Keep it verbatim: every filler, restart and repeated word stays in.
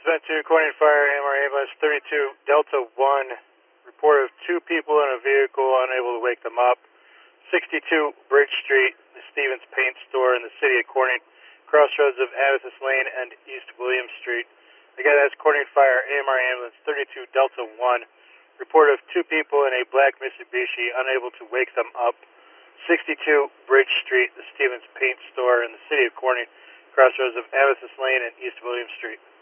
Bent two, Corning Fire, A M R ambulance thirty-two, Delta one. Report of two people in a vehicle unable to wake them up. sixty-two Bridge Street, the Stevens Paint Store in the city of Corning, crossroads of Amethyst Lane and East William Street. Again, that's Corning Fire, A M R ambulance thirty-two, Delta one. Report of two people in a black Mitsubishi unable to wake them up. sixty-two Bridge Street, the Stevens Paint Store in the city of Corning, crossroads of Amethyst Lane and East William Street.